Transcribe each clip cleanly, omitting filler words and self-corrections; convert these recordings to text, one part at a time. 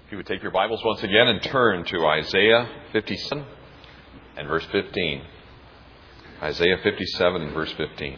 If you would take your Bibles once again and turn to Isaiah 57 and verse 15. Isaiah 57 and verse 15.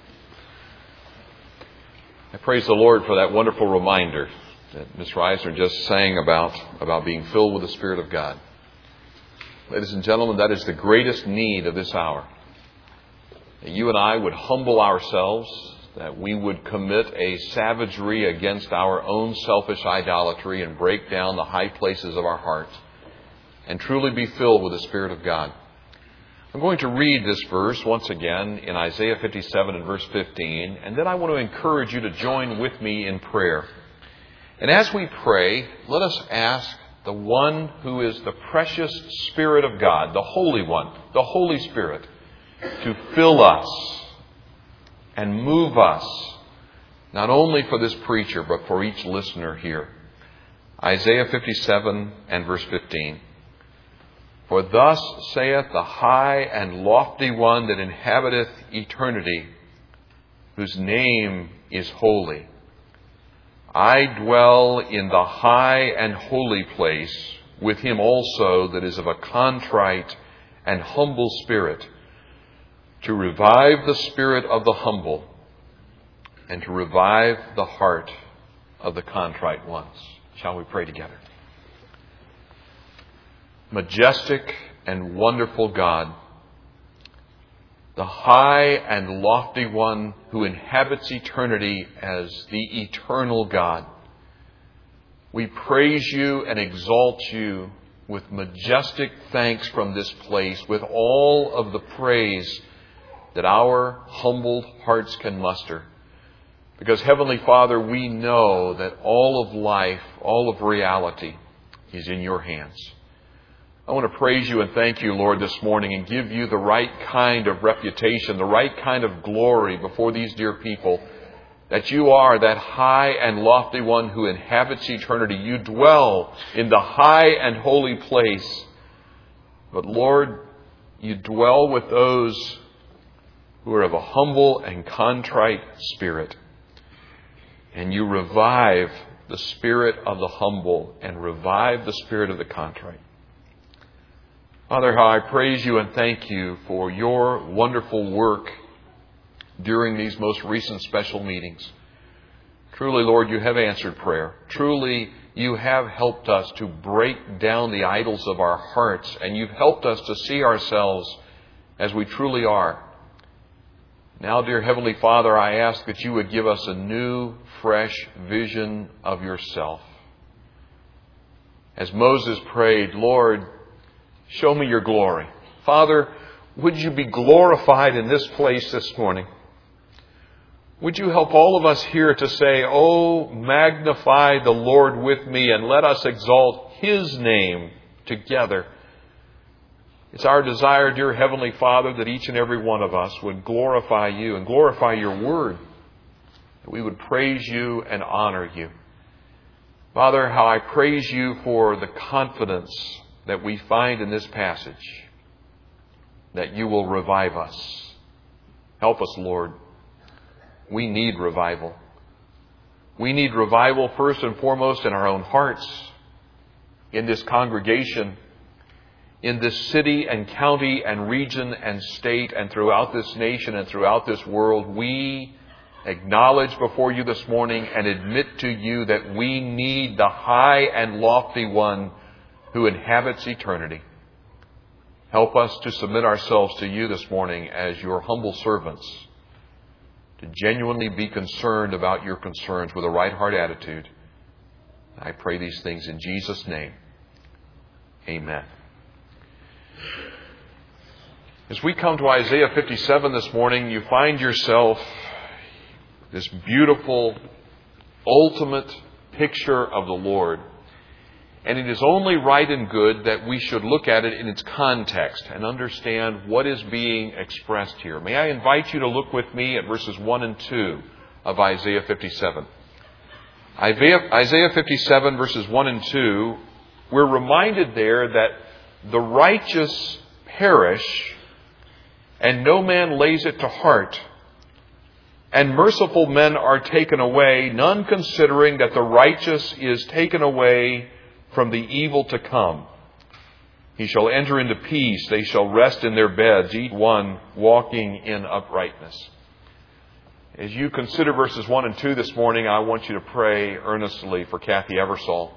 I praise the Lord for that wonderful reminder that Ms. Reisner just sang about being filled with the Spirit of God. Ladies and gentlemen, that is the greatest need of this hour. That you and I would humble ourselves, that we would commit a savagery against our own selfish idolatry and break down the high places of our hearts and truly be filled with the Spirit of God. I'm going to read this verse once again in Isaiah 57 and verse 15, and then I want to encourage you to join with me in prayer. And as we pray, let us ask the one who is the precious Spirit of God, the Holy One, the Holy Spirit, to fill us and move us, not only for this preacher, but for each listener here. Isaiah 57 and verse 15. For thus saith the high and lofty one that inhabiteth eternity, whose name is holy. I dwell in the high and holy place with him also that is of a contrite and humble spirit, to revive the spirit of the humble and to revive the heart of the contrite ones. Shall we pray together? Majestic and wonderful God, the high and lofty one who inhabits eternity as the eternal God, we praise you and exalt you with majestic thanks from this place, with all of the praise that our humbled hearts can muster. Because, Heavenly Father, we know that all of life, all of reality is in your hands. I want to praise you and thank you, Lord, this morning and give you the right kind of reputation, the right kind of glory before these dear people, that you are that high and lofty one who inhabits eternity. You dwell in the high and holy place. But, Lord, you dwell with those who are of a humble and contrite spirit. And you revive the spirit of the humble and revive the spirit of the contrite. Father, how I praise you and thank you for your wonderful work during these most recent special meetings. Truly, Lord, you have answered prayer. Truly, you have helped us to break down the idols of our hearts, and you've helped us to see ourselves as we truly are. Now, dear Heavenly Father, I ask that you would give us a new, fresh vision of yourself. As Moses prayed, Lord, show me your glory. Father, would you be glorified in this place this morning? Would you help all of us here to say, oh, magnify the Lord with me and let us exalt his name together. It's our desire, dear Heavenly Father, that each and every one of us would glorify you and glorify your word. That we would praise you and honor you. Father, how I praise you for the confidence that we find in this passage, that you will revive us. Help us, Lord. We need revival. We need revival first and foremost in our own hearts, in this congregation, in this city and county and region and state and throughout this nation and throughout this world. We acknowledge before you this morning and admit to you that we need the high and lofty one who inhabits eternity. Help us to submit ourselves to you this morning as your humble servants, to genuinely be concerned about your concerns with a right heart attitude. I pray these things in Jesus' name. Amen. As we come to Isaiah 57 this morning, you find yourself this beautiful, ultimate picture of the Lord. And it is only right and good that we should look at it in its context and understand what is being expressed here. May I invite you to look with me at verses 1 and 2 of Isaiah 57. Isaiah 57 verses 1 and 2, we're reminded there that the righteous perish, and no man lays it to heart. And merciful men are taken away, none considering that the righteous is taken away from the evil to come. He shall enter into peace. They shall rest in their beds, each one walking in uprightness. As you consider verses 1 and 2 this morning, I want you to pray earnestly for Kathy Eversole.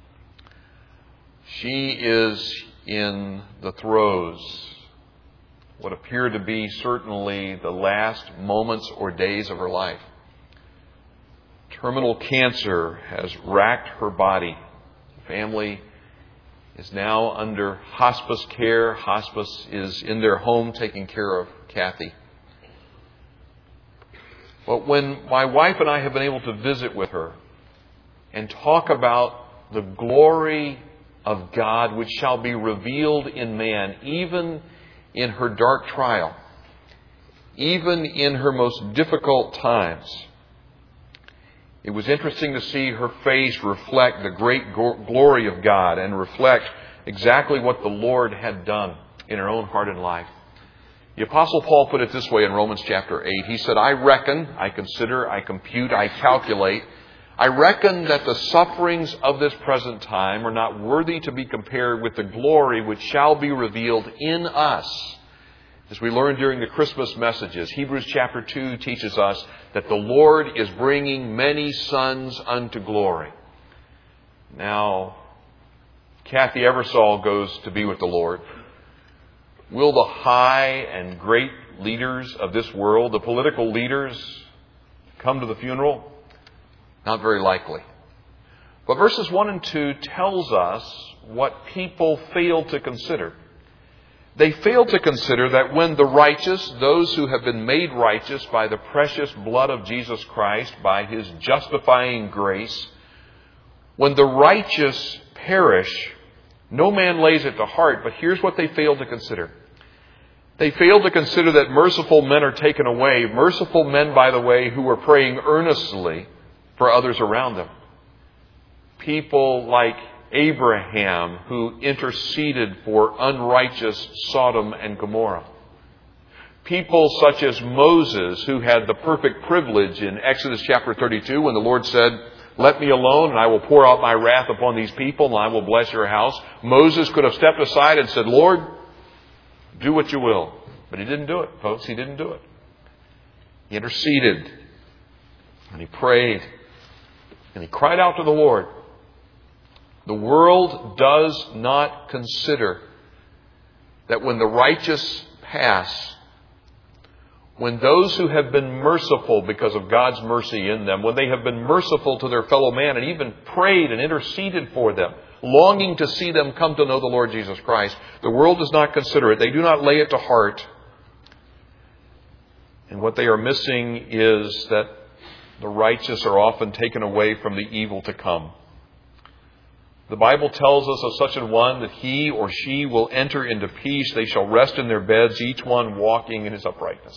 She is in the throes, what appear to be certainly the last moments or days of her life. Terminal cancer has racked her body. The family is now under hospice care. Hospice is in their home taking care of Kathy. But when my wife and I have been able to visit with her and talk about the glory of God which shall be revealed in man, even in her dark trial, even in her most difficult times, it was interesting to see her face reflect the great glory of God and reflect exactly what the Lord had done in her own heart and life. The Apostle Paul put it this way in Romans chapter 8. He said, I reckon, I consider, I compute, I calculate. I reckon that the sufferings of this present time are not worthy to be compared with the glory which shall be revealed in us. As we learned during the Christmas messages, Hebrews chapter 2 teaches us that the Lord is bringing many sons unto glory. Now, Kathy Eversole goes to be with the Lord. Will the high and great leaders of this world, the political leaders, come to the funeral? Not very likely. But verses 1 and 2 tells us what people fail to consider. They fail to consider that when the righteous, those who have been made righteous by the precious blood of Jesus Christ, by His justifying grace, when the righteous perish, no man lays it to heart. But here's what they fail to consider. They fail to consider that merciful men are taken away. Merciful men, by the way, who are praying earnestly for others around them. People like Abraham, who interceded for unrighteous Sodom and Gomorrah. People such as Moses, who had the perfect privilege in Exodus chapter 32 when the Lord said, let me alone and I will pour out my wrath upon these people and I will bless your house. Moses could have stepped aside and said, Lord, do what you will. But he didn't do it, folks. He didn't do it. He interceded and he prayed and he cried out to the Lord. The world does not consider that when the righteous pass, when those who have been merciful because of God's mercy in them, when they have been merciful to their fellow man and even prayed and interceded for them, longing to see them come to know the Lord Jesus Christ, the world does not consider it. They do not lay it to heart. And what they are missing is that the righteous are often taken away from the evil to come. The Bible tells us of such an one that he or she will enter into peace. They shall rest in their beds, each one walking in his uprightness.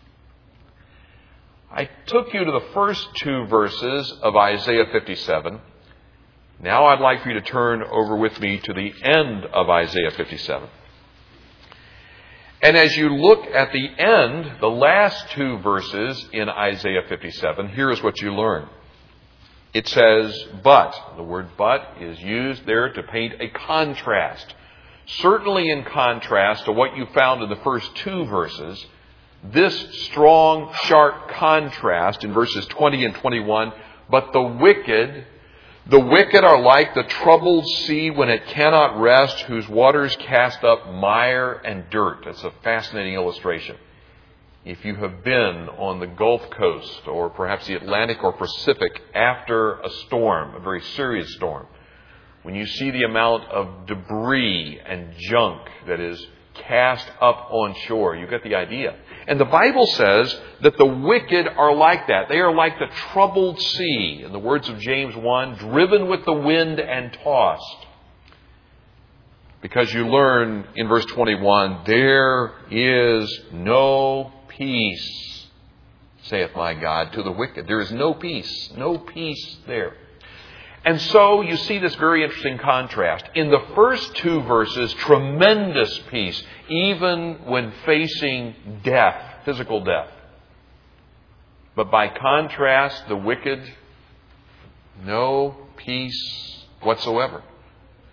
I took you to the first two verses of Isaiah 57. Now I'd like for you to turn over with me to the end of Isaiah 57. And as you look at the end, the last two verses in Isaiah 57, here is what you learn. It says, but. The word but is used there to paint a contrast. Certainly in contrast to what you found in the first two verses, this strong, sharp contrast in verses 20 and 21, but the wicked are like the troubled sea when it cannot rest, whose waters cast up mire and dirt. That's a fascinating illustration. If you have been on the Gulf Coast or perhaps the Atlantic or Pacific after a storm, a very serious storm, when you see the amount of debris and junk that is cast up on shore, you get the idea. And the Bible says that the wicked are like that. They are like the troubled sea, in the words of James 1, driven with the wind and tossed. Because you learn in verse 21, there is no peace, saith my God, to the wicked. There is no peace there. And so you see this very interesting contrast. In the first two verses, tremendous peace, even when facing death, physical death. But by contrast, the wicked, no peace whatsoever.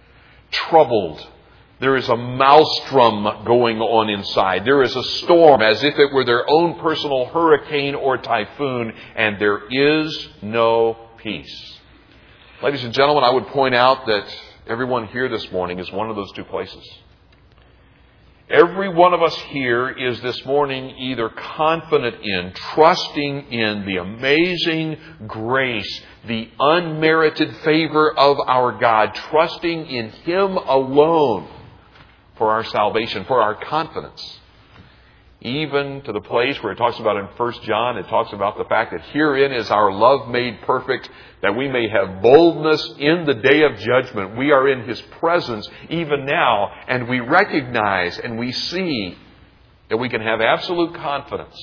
troubled. There is a maelstrom going on inside. There is a storm as if it were their own personal hurricane or typhoon, and there is no peace. Ladies and gentlemen, I would point out that everyone here this morning is one of those two places. Every one of us here is this morning either confident in, trusting in the amazing grace, the unmerited favor of our God, trusting in Him alone for our salvation, for our confidence. Even to the place where it talks about in 1 John, it talks about the fact that herein is our love made perfect, that we may have boldness in the day of judgment. We are in His presence even now, and we recognize and we see that we can have absolute confidence.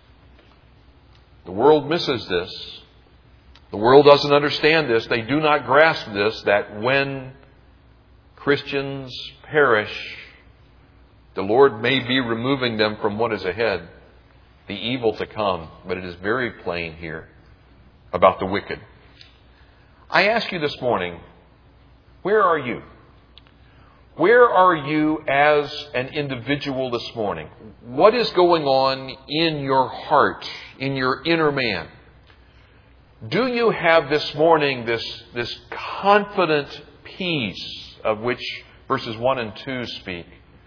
The world misses this. The world doesn't understand this. They do not grasp this, that when Christians perish, the Lord may be removing them from what is ahead, the evil to come. But it is very plain here about the wicked. I ask you this morning, where are you? Where are you as an individual this morning? What is going on in your heart, in your inner man? Do you have this morning this confident peace of which verses 1 and 2 speak?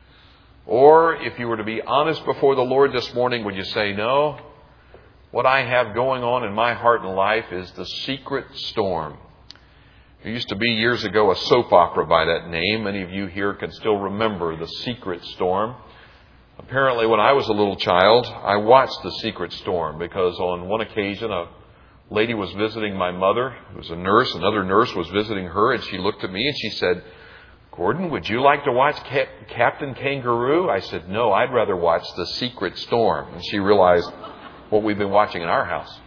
Or if you were to be honest before the Lord this morning, would you say, no, what I have going on in my heart and life is the secret storm. There used to be years ago a soap opera by that name. Many of you here can still remember The Secret Storm. Apparently when I was a little child, I watched The Secret Storm because on one occasion a lady was visiting my mother, who was a nurse. Another nurse was visiting her, and she looked at me and she said, Gordon, would you like to watch Captain Kangaroo? I said, no, I'd rather watch The Secret Storm. And she realized what we've been watching in our house.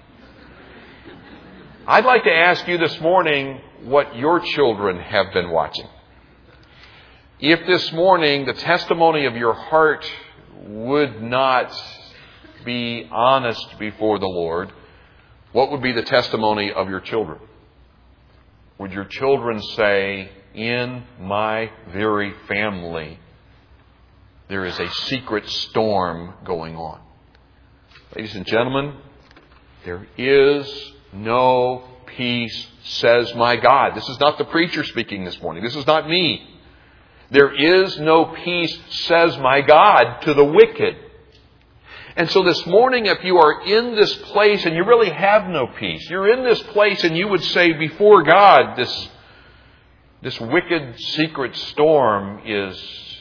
I'd like to ask you this morning what your children have been watching. If this morning the testimony of your heart would not be honest before the Lord, what would be the testimony of your children? Would your children say, in my very family, there is a secret storm going on? Ladies and gentlemen, there is no peace, says my God. This is not the preacher speaking this morning. This is not me. There is no peace, says my God, to the wicked. And so this morning, if you are in this place and you really have no peace, you're in this place and you would say before God, this wicked secret storm is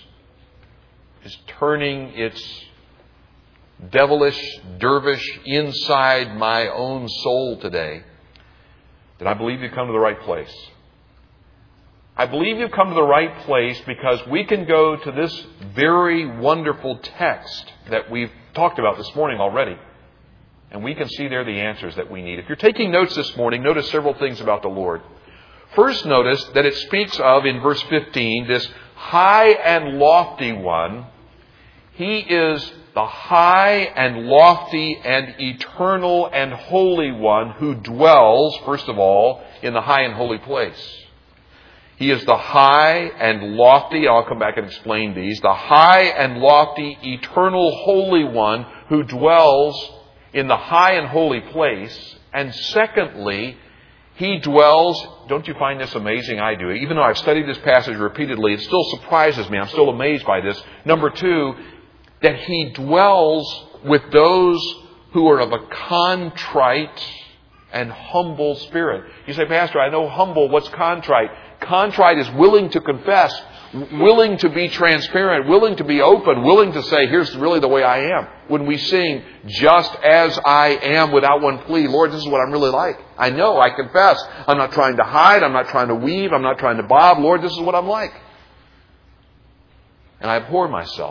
turning its devilish dervish inside my own soul today, then I believe you've come to the right place. I believe you've come to the right place because we can go to this very wonderful text that we've talked about this morning already, and we can see there the answers that we need. If you're taking notes this morning, notice several things about the Lord. First, notice that it speaks of, in verse 15, this high and lofty one. He is the high and lofty and eternal and holy one who dwells, first of all, in the high and holy place. He is the high and lofty, I'll come back and explain these, the high and lofty, eternal, holy one who dwells in the high and holy place. And secondly, He dwells, don't you find this amazing? I do. Even though I've studied this passage repeatedly, it still surprises me. I'm still amazed by this. Number two, that He dwells with those who are of a contrite and humble spirit. You say, Pastor, I know humble. What's contrite? Contrite is willing to confess, willing to be transparent, willing to be open, willing to say, here's really the way I am. When we sing, just as I am without one plea, Lord, this is what I'm really like. I know, I confess. I'm not trying to hide. I'm not trying to weave. I'm not trying to bob. Lord, this is what I'm like. And I abhor myself.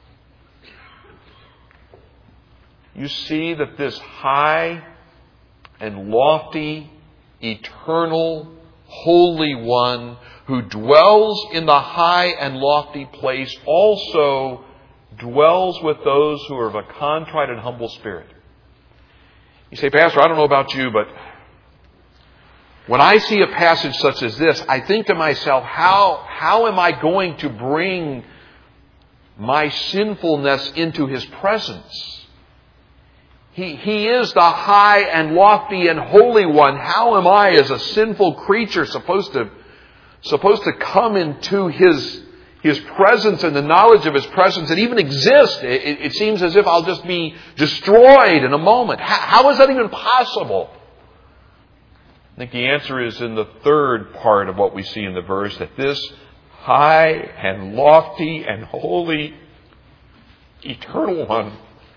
You see that this high and lofty, eternal, holy one who dwells in the high and lofty place also dwells with those who are of a contrite and humble spirit. You say, Pastor, I don't know about you, but When I see a passage such as this, I think to myself, how am I going to bring my sinfulness into His presence? He is the high and lofty and holy one. How am I, as a sinful creature, supposed to come into His presence and the knowledge of His presence and even exist? It seems as if I'll just be destroyed in a moment. How is that even possible? I think the answer is in the third part of what we see in the verse, that this high and lofty and holy eternal one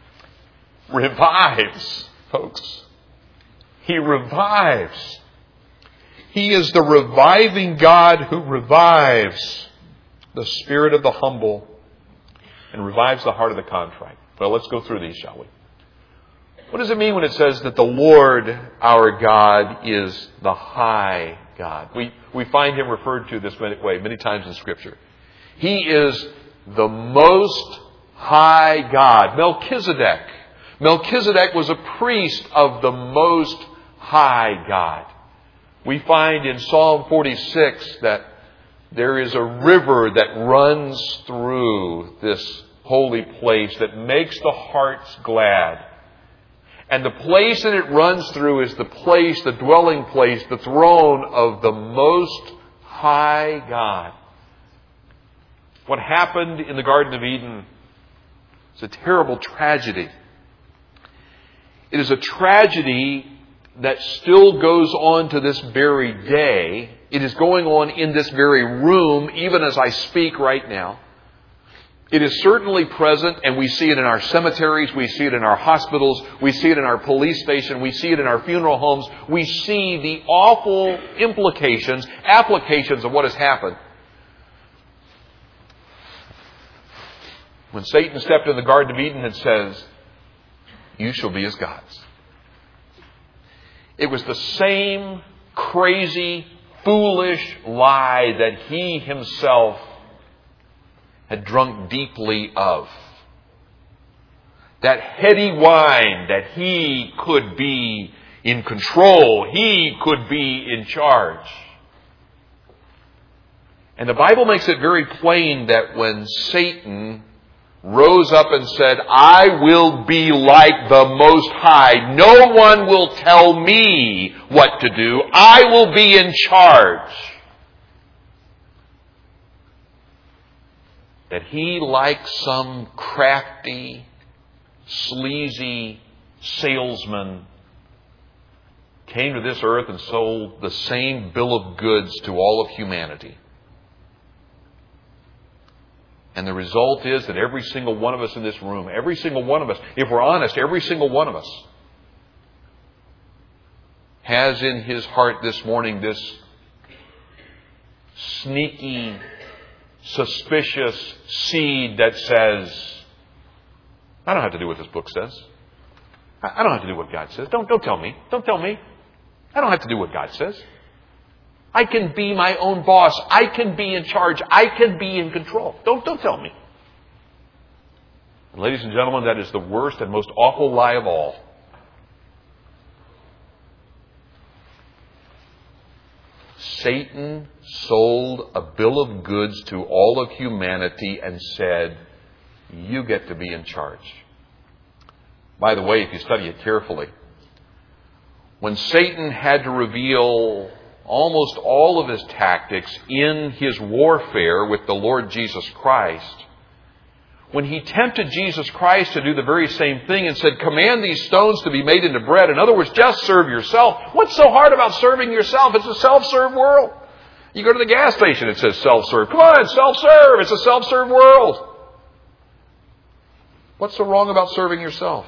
revives, folks. He revives. He is the reviving God who revives the spirit of the humble and revives the heart of the contrite. Well, let's go through these, shall we? What does it mean when it says that the Lord our God is the high God? We find Him referred to this way many times in Scripture. He is the most high God. Melchizedek was a priest of the most high God. We find in Psalm 46 that there is a river that runs through this holy place that makes the hearts glad. And the place that it runs through is the place, the dwelling place, the throne of the Most High God. What happened in the Garden of Eden is a terrible tragedy. It is a tragedy that still goes on to this very day. It is going on in this very room, even as I speak right now. It is certainly present, and we see it in our cemeteries, we see it in our hospitals, we see it in our police station, we see it in our funeral homes. We see the awful applications of what has happened. When Satan stepped in the Garden of Eden and says, "You shall be as gods." It was the same crazy, foolish lie that he himself had drunk deeply of. That heady wine that he could be in control. He could be in charge. And the Bible makes it very plain that when Satan rose up and said, "I will be like the Most High. No one will tell me what to do. I will be in charge." That he, like some crafty, sleazy salesman, came to this earth and sold the same bill of goods to all of humanity. And the result is that every single one of us in this room, every single one of us, if we're honest, every single one of us has in his heart this morning this sneaky, suspicious seed that says, "I don't have to do what this book says. I don't have to do what God says. Don't tell me. Don't tell me. I don't have to do what God says. I can be my own boss. I can be in charge. I can be in control. Don't tell me." And ladies and gentlemen, that is the worst and most awful lie of all. Satan sold a bill of goods to all of humanity and said, "You get to be in charge." By the way, if you study it carefully, when Satan had to reveal almost all of his tactics in his warfare with the Lord Jesus Christ, when he tempted Jesus Christ to do the very same thing and said, "Command these stones to be made into bread." In other words, just serve yourself. What's so hard about serving yourself? It's a self-serve world. You go to the gas station, it says self-serve. Come on, self-serve. It's a self-serve world. What's so wrong about serving yourself?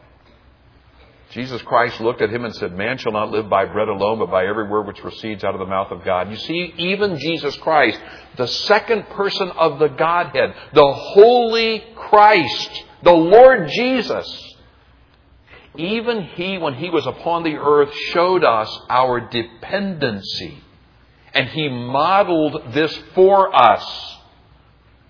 Jesus Christ looked at him and said, "Man shall not live by bread alone, but by every word which proceeds out of the mouth of God." You see, even Jesus Christ, the second person of the Godhead, the Holy Christ, the Lord Jesus, even He, when He was upon the earth, showed us our dependency. And He modeled this for us.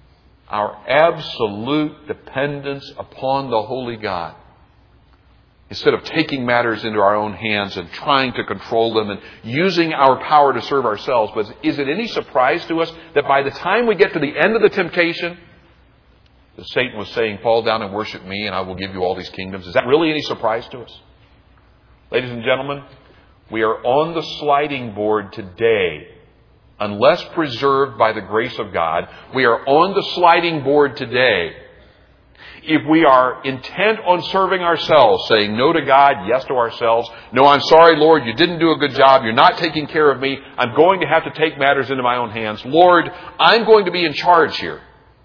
Our absolute dependence upon the Holy God. Instead of taking matters into our own hands and trying to control them and using our power to serve ourselves. But is it any surprise to us that by the time we get to the end of the temptation, that Satan was saying, fall down and worship me and I will give you all these kingdoms? Is that really any surprise to us? Ladies and gentlemen, we are on the sliding board today. Unless preserved by the grace of God, we are on the sliding board today. If we are intent on serving ourselves, saying no to God, yes to ourselves, no, I'm sorry, Lord, you didn't do a good job, you're not taking care of me, I'm going to have to take matters into my own hands. Lord, I'm going to be in charge here.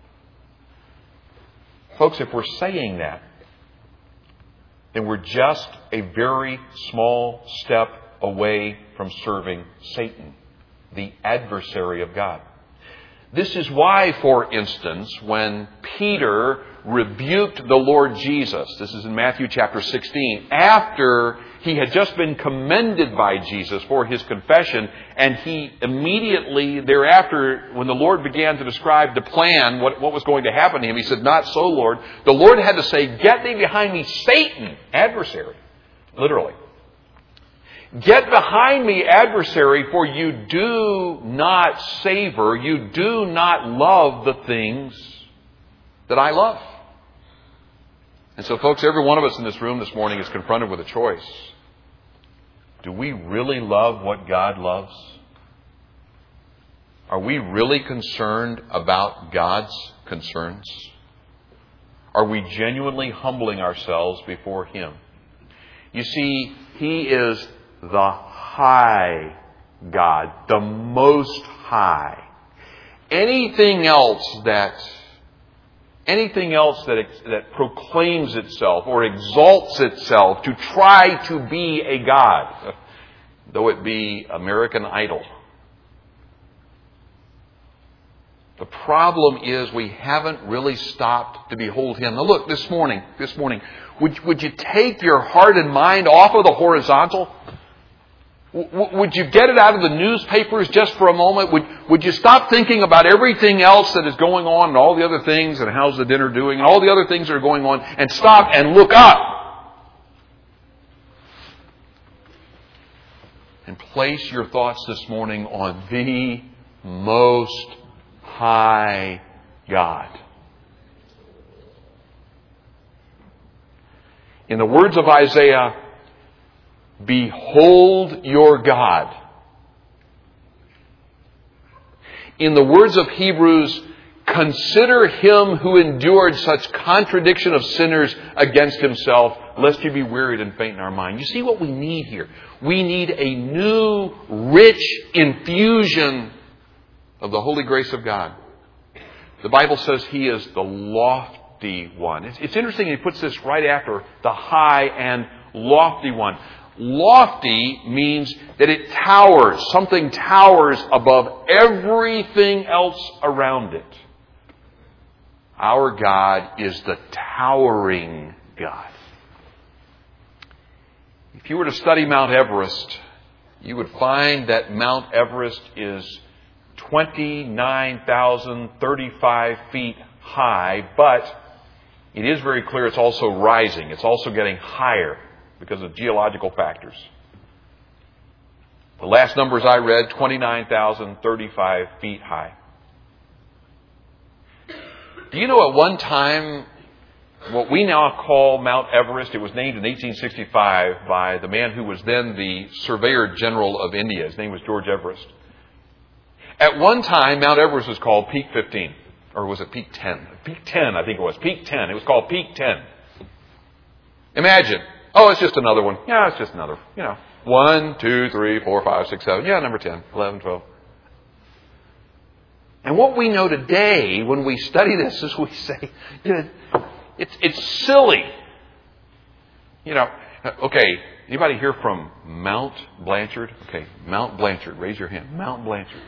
Folks, if we're saying that, then we're just a very small step away from serving Satan, the adversary of God. This is why, for instance, when Peter rebuked the Lord Jesus, this is in Matthew chapter 16, after he had just been commended by Jesus for his confession, and he immediately thereafter, when the Lord began to describe the plan, what was going to happen to him, he said, not so, Lord. The Lord had to say, get thee behind me, Satan, adversary, literally. Get behind me, adversary, for you do not savor, you do not love the things that I love. And so, folks, every one of us in this room this morning is confronted with a choice. Do we really love what God loves? Are we really concerned about God's concerns? Are we genuinely humbling ourselves before Him? You see, He is the high God, the most high. Anything else that proclaims itself or exalts itself to try to be a God, though it be American Idol. The problem is we haven't really stopped to behold Him. Now look, this morning, would you take your heart and mind off of the horizontal? Would you get it out of the newspapers just for a moment? Would you stop thinking about everything else that is going on and all the other things and how's the dinner doing and all the other things that are going on and stop and look up? And place your thoughts this morning on the most high God. In the words of Isaiah, behold your God. In the words of Hebrews, consider Him who endured such contradiction of sinners against Himself, lest you be wearied and faint in our mind. You see what we need here? We need a new, rich infusion of the holy grace of God. The Bible says He is the lofty one. It's interesting, He puts this right after the high and lofty one. Lofty means that it towers. Something towers above everything else around it. Our God is the towering God. If you were to study Mount Everest, you would find that Mount Everest is 29,035 feet high, but it is very clear it's also rising. It's also getting higher because of geological factors. The last numbers I read, 29,035 feet high. Do you know at one time, what we now call Mount Everest, it was named in 1865 by the man who was then the Surveyor General of India. His name was George Everest. At one time, Mount Everest was called Peak 15. Or was it Peak 10? Peak 10, I think it was. Peak 10. It was called Peak 10. Imagine. Oh, it's just another one. Yeah, it's just another. 1, 2, 3, 4, 5, 6, 7. Yeah, number 10, 11, 12. And what we know today when we study this is we say, it's silly. Okay, anybody here from Mount Blanchard? Okay, Mount Blanchard. Raise your hand. Mount Blanchard.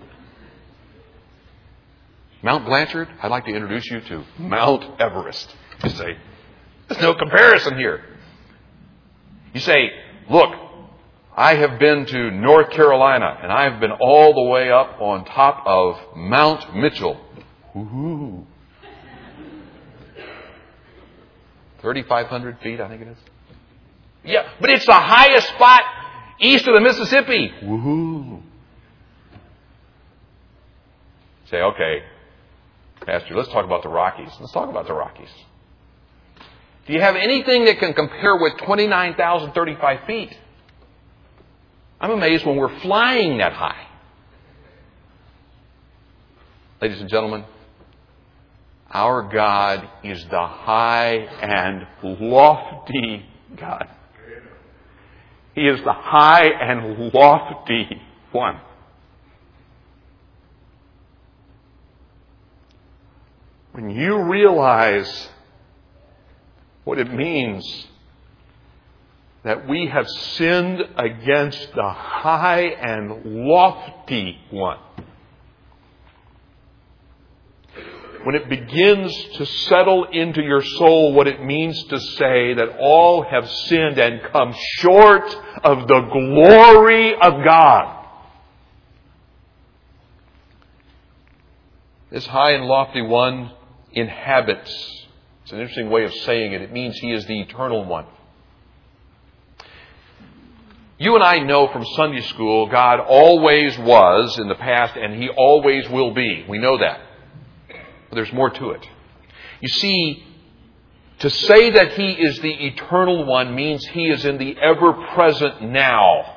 Mount Blanchard, I'd like to introduce you to Mount Everest. You say, there's no comparison here. You say, look, I have been to North Carolina and I've been all the way up on top of Mount Mitchell. Woo-hoo. 3,500 feet, I think it is. Yeah, but it's the highest spot east of the Mississippi. Woohoo. Say, okay, Pastor, let's talk about the Rockies. Let's talk about the Rockies. Do you have anything that can compare with 29,035 feet? I'm amazed when we're flying that high. Ladies and gentlemen, our God is the high and lofty God. He is the high and lofty one. When you realize what it means that we have sinned against the high and lofty one, when it begins to settle into your soul what it means to say that all have sinned and come short of the glory of God, this high and lofty one inhabits. It's an interesting way of saying it. It means He is the eternal one. You and I know from Sunday school God always was in the past and He always will be. We know that. But there's more to it. You see, to say that He is the eternal one means He is in the ever-present now.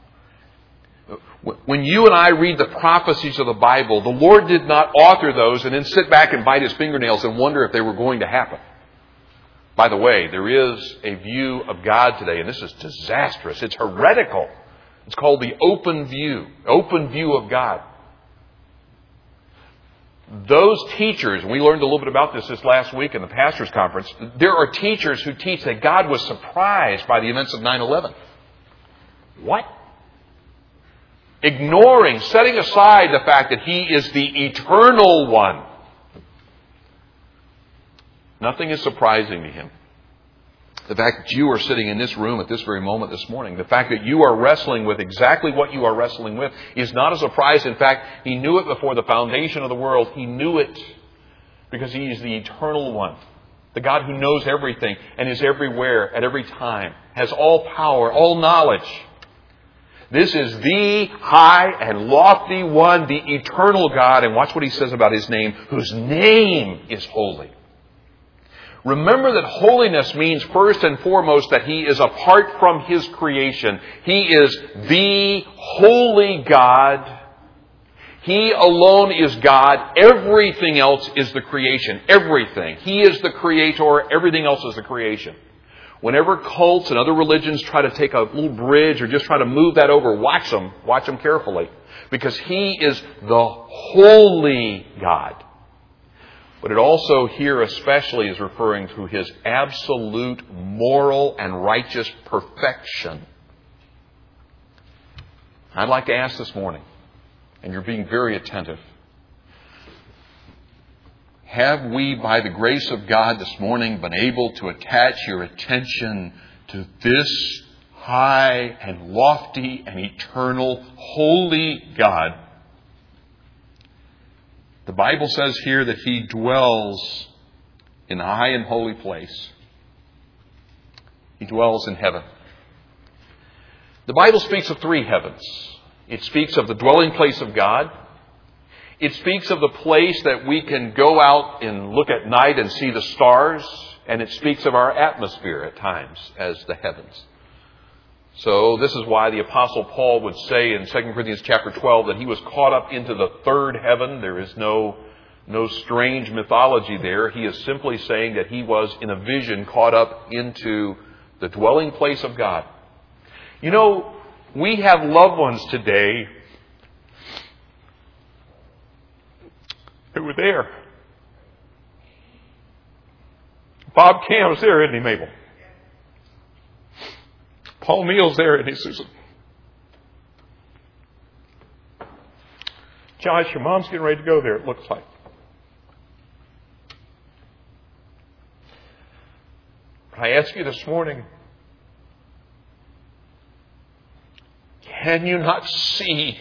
When you and I read the prophecies of the Bible, the Lord did not author those and then sit back and bite His fingernails and wonder if they were going to happen. By the way, there is a view of God today, and this is disastrous. It's heretical. It's called the open view of God. Those teachers, and we learned a little bit about this last week in the pastors' conference, there are teachers who teach that God was surprised by the events of 9/11. What? Ignoring, setting aside the fact that He is the eternal one. Nothing is surprising to Him. The fact that you are sitting in this room at this very moment this morning, the fact that you are wrestling with exactly what you are wrestling with is not a surprise. In fact, He knew it before the foundation of the world. He knew it because He is the eternal one. The God who knows everything and is everywhere at every time, has all power, all knowledge. This is the high and lofty one, the eternal God. And watch what He says about His name, whose name is holy. Remember that holiness means first and foremost that He is apart from His creation. He is the holy God. He alone is God. Everything else is the creation. Everything. He is the creator. Everything else is the creation. Whenever cults and other religions try to take a little bridge or just try to move that over, watch them carefully. Because He is the holy God. But it also here especially is referring to His absolute moral and righteous perfection. I'd like to ask this morning, and you're being very attentive, have we, by the grace of God this morning, been able to attach your attention to this high and lofty and eternal holy God? The Bible says here that He dwells in a high and holy place. He dwells in heaven. The Bible speaks of three heavens. It speaks of the dwelling place of God. It speaks of the place that we can go out and look at night and see the stars. And it speaks of our atmosphere at times as the heavens. So this is why the Apostle Paul would say in 2 Corinthians chapter 12 that he was caught up into the third heaven. There is no strange mythology there. He is simply saying that he was in a vision caught up into the dwelling place of God. You know, we have loved ones today who were there. Bob Cam's there, isn't he, Mabel? Paul Neal's there, isn't he, Susan? Josh, your mom's getting ready to go there, it looks like. I ask you this morning, can you not see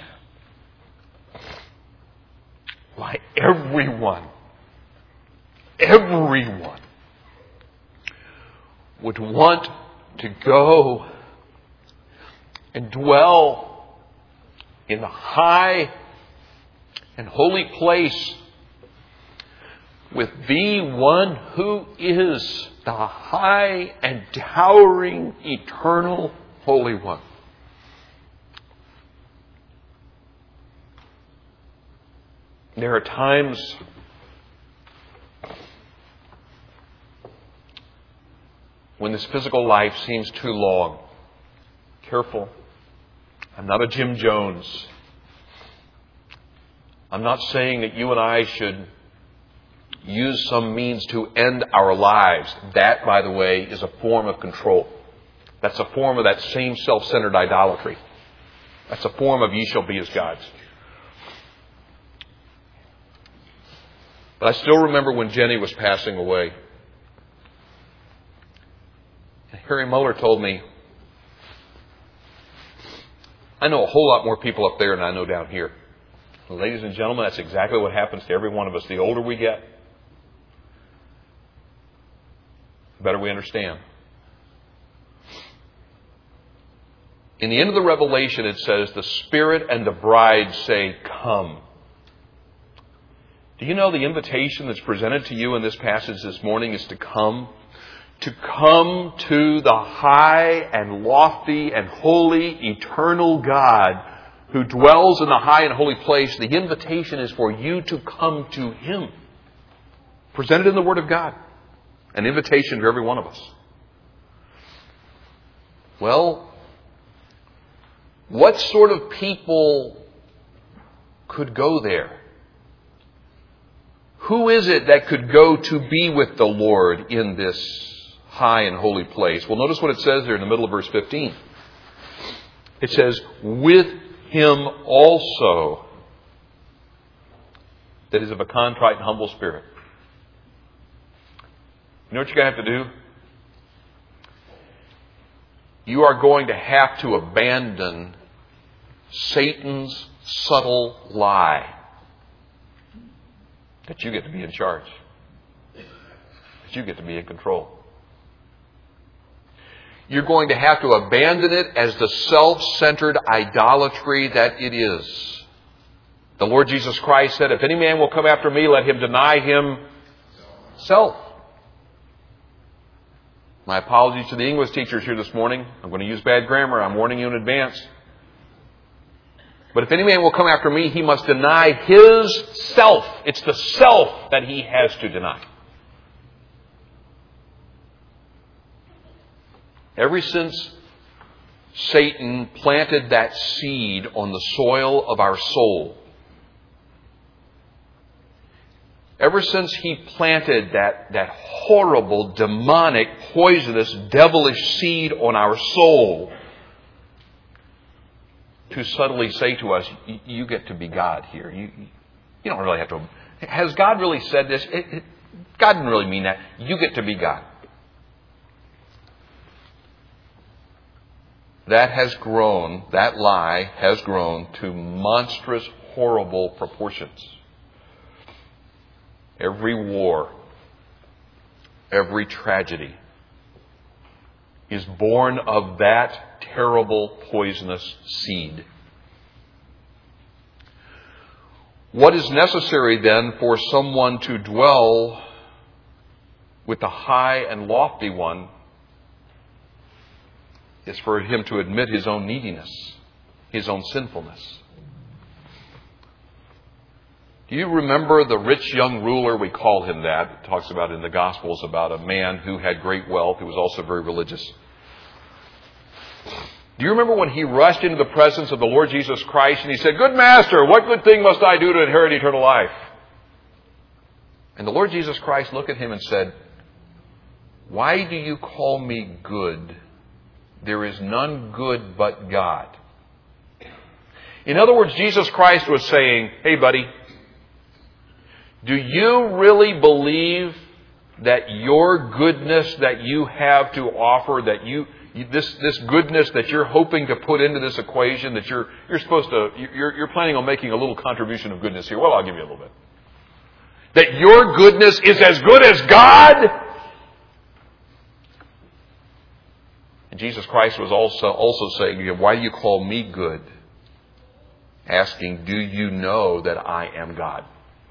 why everyone would want to go and dwell in the high and holy place with the one who is the high and towering, eternal Holy One. There are times when this physical life seems too long. Careful. I'm not a Jim Jones. I'm not saying that you and I should use some means to end our lives. That, by the way, is a form of control. That's a form of that same self-centered idolatry. That's a form of ye shall be as gods. But I still remember when Jenny was passing away. And Harry Muller told me, I know a whole lot more people up there than I know down here. And ladies and gentlemen, that's exactly what happens to every one of us. The older we get, the better we understand. In the end of the Revelation, it says, the Spirit and the bride say, come. Do you know the invitation that's presented to you in this passage this morning is to come? To come to the high and lofty and holy, eternal God who dwells in the high and holy place. The invitation is for you to come to Him. Presented in the Word of God. An invitation to every one of us. Well, what sort of people could go there? Who is it that could go to be with the Lord in this high and holy place? Well, notice what it says there in the middle of verse 15. It says, with Him also that is of a contrite and humble spirit. You know what you're going to have to do? You are going to have to abandon Satan's subtle lie that you get to be in charge, that you get to be in control. You're going to have to abandon it as the self-centered idolatry that it is. The Lord Jesus Christ said, if any man will come after me, let him deny himself. My apologies to the English teachers here this morning. I'm going to use bad grammar. I'm warning you in advance. But if any man will come after me, he must deny his self. It's the self that he has to deny. Ever since Satan planted that seed on the soil of our soul, ever since he planted that horrible, demonic, poisonous, devilish seed on our soul, to subtly say to us, you get to be God here. You don't really have to. Has God really said this? God didn't really mean that. You get to be God. That lie has grown to monstrous, horrible proportions. Every war, every tragedy is born of that terrible, poisonous seed. What is necessary then for someone to dwell with the high and lofty one is for him to admit his own neediness, his own sinfulness. Do you remember the rich young ruler? We call him that. It talks about in the Gospels about a man who had great wealth, who was also very religious. Do you remember when he rushed into the presence of the Lord Jesus Christ and he said, "Good Master, what good thing must I do to inherit eternal life?" And the Lord Jesus Christ looked at him and said, "Why do you call me good? There is none good but God." In other words, Jesus Christ was saying, "Hey, buddy, do you really believe that your goodness that you have to offer, that this goodness that you're hoping to put into this equation, that you're planning on making a little contribution of goodness here? Well, I'll give you a little bit. That your goodness is as good as God?" And Jesus Christ was also saying, why do you call me good? Asking, do you know that I am God?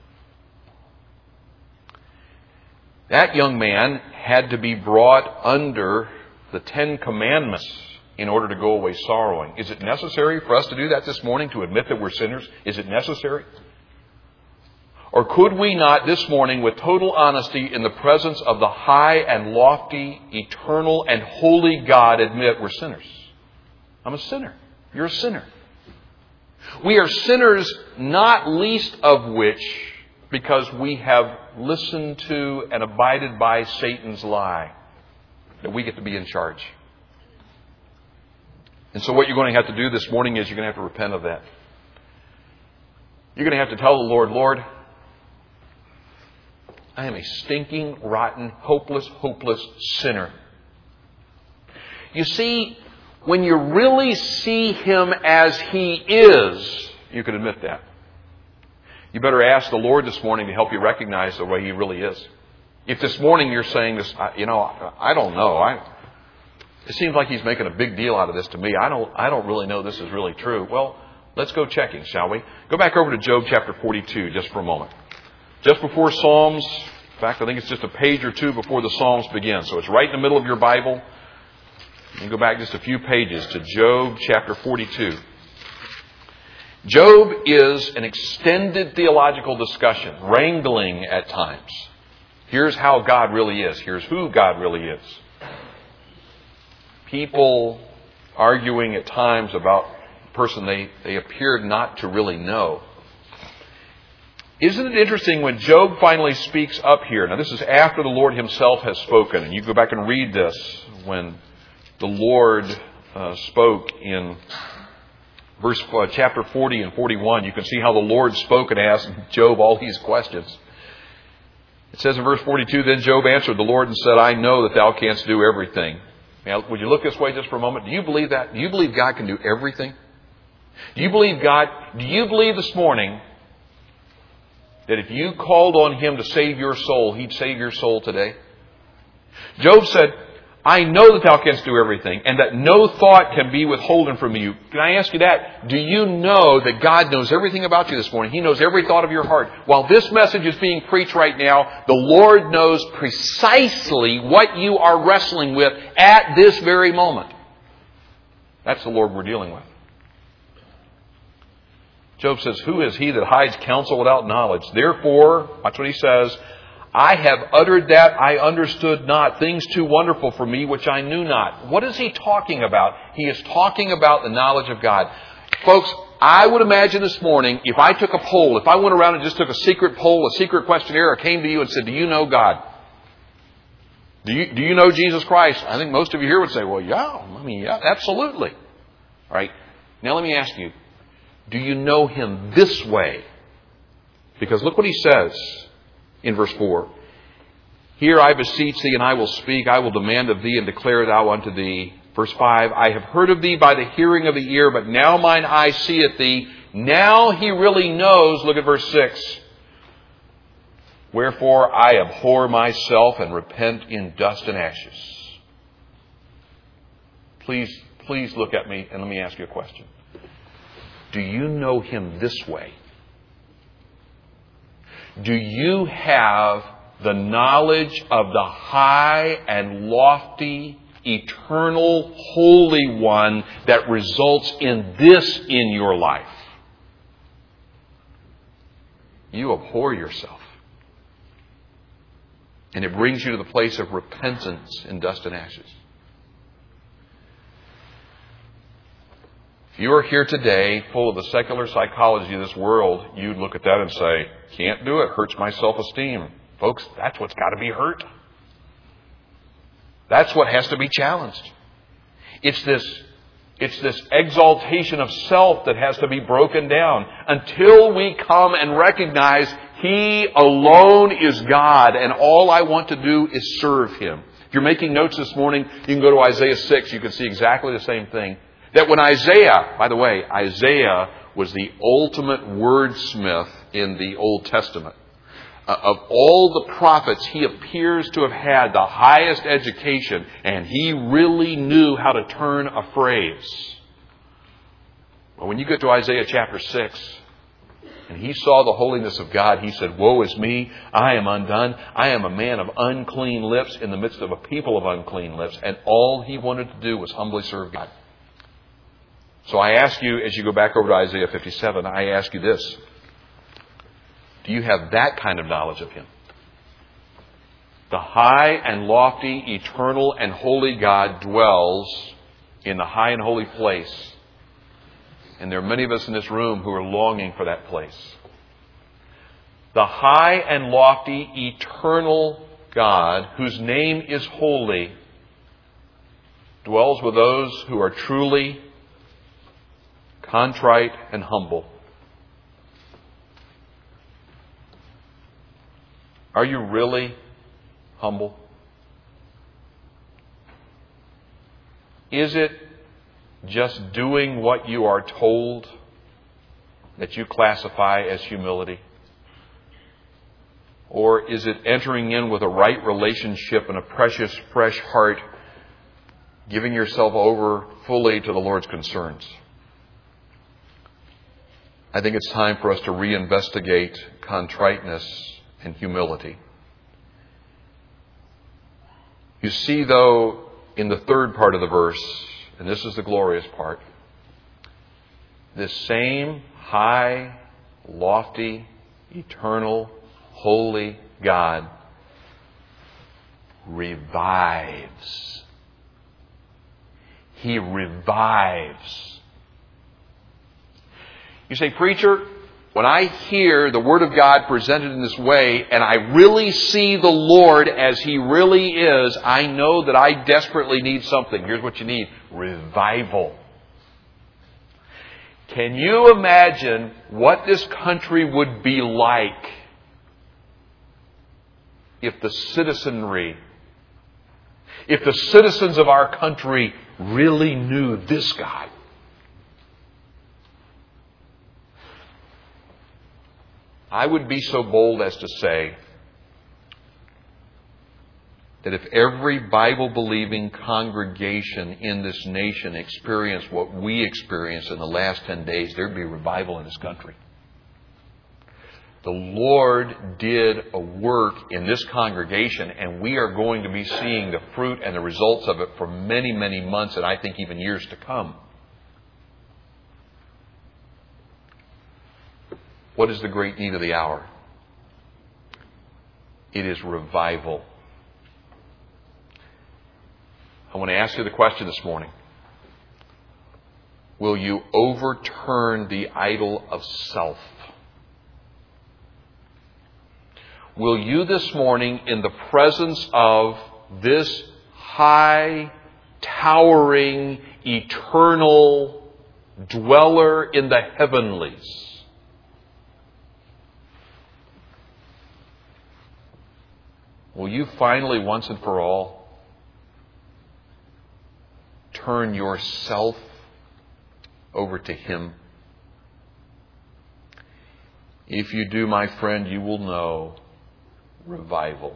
That young man had to be brought under the 10 Commandments in order to go away sorrowing. Is it necessary for us to do that this morning, to admit that we're sinners? Is it necessary? Or could we not this morning, with total honesty, in the presence of the high and lofty, eternal and holy God, admit we're sinners? I'm a sinner. You're a sinner. We are sinners, not least of which because we have listened to and abided by Satan's lie that we get to be in charge. And so what you're going to have to do this morning is you're going to have to repent of that. You're going to have to tell the Lord, Lord, I am a stinking, rotten, hopeless sinner. You see, when you really see Him as He is, you can admit that. You better ask the Lord this morning to help you recognize the way He really is. If this morning you're saying this, I don't know. It seems like He's making a big deal out of this to me. I don't really know this is really true. Well, let's go checking, shall we? Go back over to Job chapter 42 just for a moment. Just before Psalms, in fact, I think it's just a page or two before the Psalms begin. So it's right in the middle of your Bible. You can go back just a few pages to Job chapter 42. Job is an extended theological discussion, wrangling at times. Here's how God really is. Here's who God really is. People arguing at times about a person they appeared not to really know. Isn't it interesting when Job finally speaks up here? Now, this is after the Lord Himself has spoken. And you go back and read this when the Lord spoke in chapter 40 and 41. You can see how the Lord spoke and asked Job all these questions. It says in verse 42, Then Job answered the Lord and said, I know that Thou canst do everything. Now, would you look this way just for a moment? Do you believe that? Do you believe God can do everything? Do you believe this morning that if you called on Him to save your soul, He'd save your soul today? Job said, I know that Thou canst do everything, and that no thought can be withholden from you. Can I ask you that? Do you know that God knows everything about you this morning? He knows every thought of your heart. While this message is being preached right now, the Lord knows precisely what you are wrestling with at this very moment. That's the Lord we're dealing with. Job says, Who is he that hides counsel without knowledge? Therefore, watch what he says, I have uttered that I understood not, things too wonderful for me which I knew not. What is he talking about? He is talking about the knowledge of God. Folks, I would imagine this morning, if I took a poll, if I went around and just took a secret poll, a secret questionnaire, or came to you and said, do you know God? Do you know Jesus Christ? I think most of you here would say, well, yeah, absolutely. All right. Now let me ask you, do you know Him this way? Because look what he says in verse 4. Here I beseech thee, and I will speak. I will demand of thee, and declare thou unto thee. Verse 5. I have heard of thee by the hearing of the ear, but now mine eye seeth thee. Now he really knows. Look at verse 6. Wherefore I abhor myself and repent in dust and ashes. Please look at me and let me ask you a question. Do you know Him this way? Do you have the knowledge of the high and lofty, eternal, holy one that results in this in your life? You abhor yourself. And it brings you to the place of repentance in dust and ashes. If you are here today full of the secular psychology of this world, you'd look at that and say, can't do it, hurts my self-esteem. Folks, that's what's got to be hurt. That's what has to be challenged. It's this exaltation of self that has to be broken down until we come and recognize He alone is God and all I want to do is serve Him. If you're making notes this morning, you can go to Isaiah 6. You can see exactly the same thing. That when Isaiah, by the way, Isaiah was the ultimate wordsmith in the Old Testament. Of all the prophets, he appears to have had the highest education, and he really knew how to turn a phrase. But when you get to Isaiah chapter 6, and he saw the holiness of God, he said, "Woe is me, I am undone. I am a man of unclean lips in the midst of a people of unclean lips." And all he wanted to do was humbly serve God. So I ask you, as you go back over to Isaiah 57, I ask you this. Do you have that kind of knowledge of Him? The high and lofty, eternal and holy God dwells in the high and holy place. And there are many of us in this room who are longing for that place. The high and lofty, eternal God, whose name is holy, dwells with those who are truly contrite and humble. Are you really humble? Is it just doing what you are told that you classify as humility? Or is it entering in with a right relationship and a precious, fresh heart, giving yourself over fully to the Lord's concerns? I think it's time for us to reinvestigate contriteness and humility. You see, though, in the third part of the verse, and this is the glorious part, this same high, lofty, eternal, holy God revives. He revives. You say, "Preacher, when I hear the Word of God presented in this way, and I really see the Lord as He really is, I know that I desperately need something." Here's what you need: revival. Can you imagine what this country would be like if the citizenry, if the citizens of our country really knew this God? I would be so bold as to say that if every Bible-believing congregation in this nation experienced what we experienced in the last 10 days, there'd be revival in this country. The Lord did a work in this congregation, and we are going to be seeing the fruit and the results of it for many, many months, and I think even years to come. What is the great need of the hour? It is revival. I want to ask you the question this morning. Will you overturn the idol of self? Will you this morning, in the presence of this high, towering, eternal dweller in the heavenlies, will you finally, once and for all, turn yourself over to Him? If you do, my friend, you will know revival.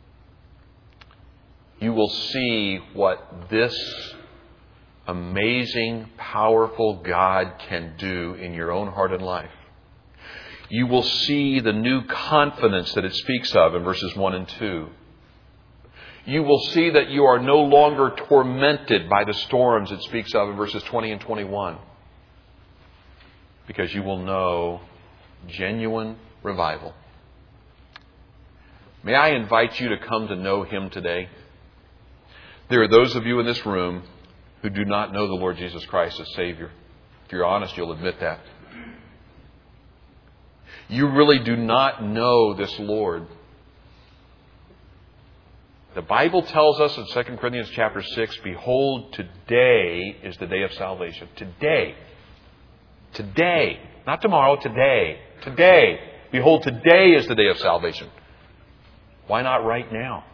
You will see what this amazing, powerful God can do in your own heart and life. You will see the new confidence that it speaks of in verses 1 and 2. You will see that you are no longer tormented by the storms it speaks of in verses 20 and 21. Because you will know genuine revival. May I invite you to come to know Him today? There are those of you in this room who do not know the Lord Jesus Christ as Savior. If you're honest, you'll admit that. You really do not know this Lord. The Bible tells us in 2 Corinthians chapter 6, "Behold, today is the day of salvation." Today. Today. Not tomorrow, today. Today. Behold, today is the day of salvation. Why not right now?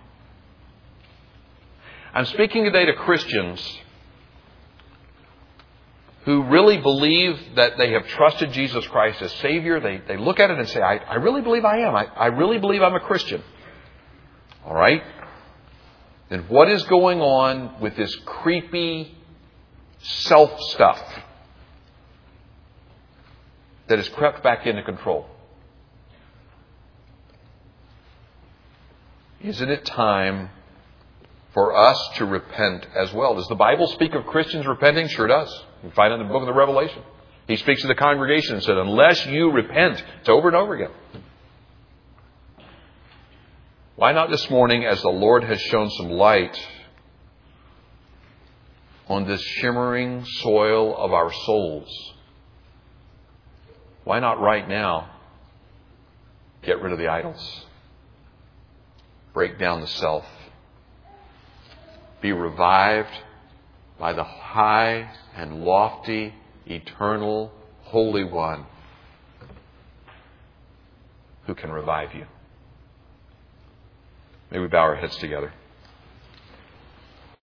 I'm speaking today to Christians who really believe that they have trusted Jesus Christ as Savior, they look at it and say, I really believe I am. I really believe I'm a Christian. All right? Then what is going on with this creepy self stuff that has crept back into control? Isn't it time for us to repent as well? Does the Bible speak of Christians repenting? Sure does. You can find it in the book of the Revelation. He speaks to the congregation and said, unless you repent, it's over and over again. Why not this morning, as the Lord has shown some light on this shimmering soil of our souls, why not right now get rid of the idols? Break down the self. Be revived by the high and lofty, eternal, Holy One who can revive you. May we bow our heads together.